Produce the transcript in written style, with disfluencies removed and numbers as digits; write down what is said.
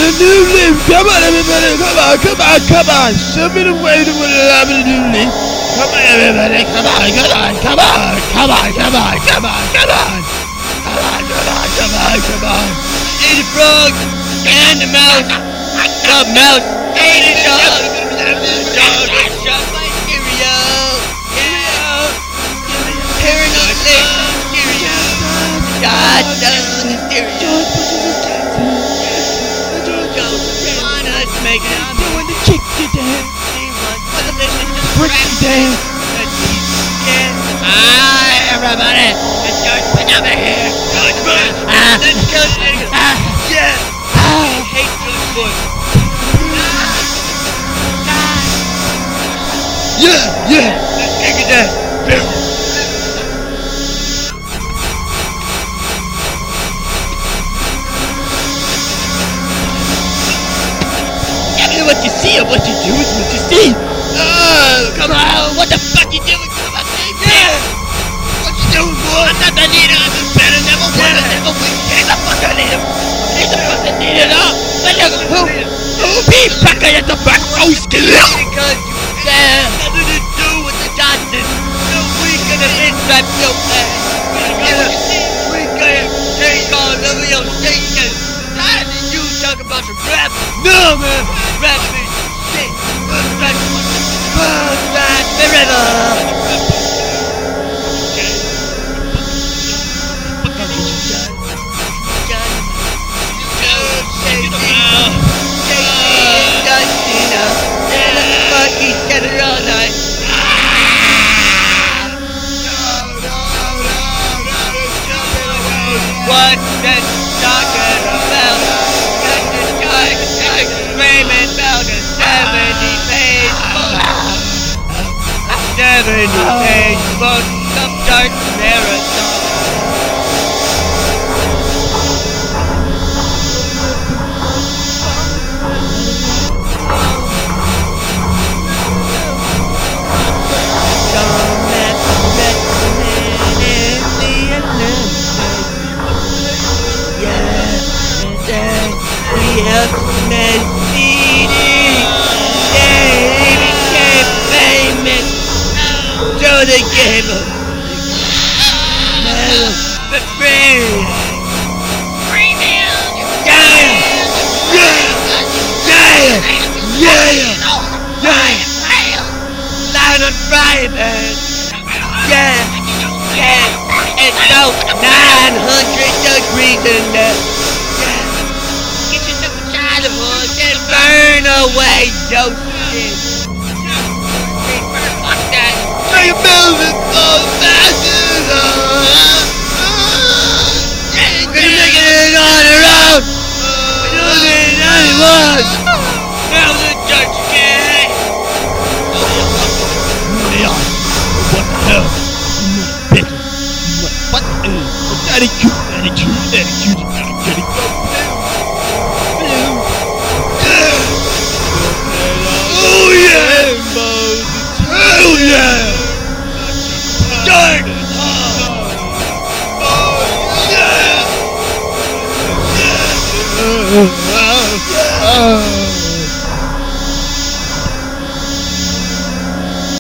a new leaf. Come on, everybody. Come on. Show me the way to what I'm a new leaf. Come on, everybody. Come on. Eat the frog and the mouse. The mouse ate the dog. The dog got shot by Cheerio. God does the stereo. Joanna's making it. They want to kick you down. Break you down. Hi, everybody. It's George. Put over here. George Bush. Let's go. Yeah. I hate George Bush. Yeah. Let's kick it down. What you see or what you do is what you see. Oh, come on. What the fuck you doing? Come on, yeah. What you doing, boy? I'm not the leader. I'm the better. Never won. Never win. He's the fucking leader. He's the fucking leader. Who be fucking at the back? Oh, still. Because you have nothing to do with the Johnsons. So we gonna entrap your ass. We gonna take all over your station. How did you talk about the rap? No, man. Rap is shit. Rap forever. He said it all night. What that talking about? Got this guy screaming about a 70-page book. A 70-page book, some dark marathon. The game of the free. Line on Friday, man. It's so 900 degrees in there. Get yourself a childhood and burn away your shit. Fuck that. You build it so fast. We're making it on the road. We're doing it anymore. Now the church again. What the hell? Bitch. What? What's attitude? You gotta go. Oh yeah, hell yeah. Dark! Oh, yeah!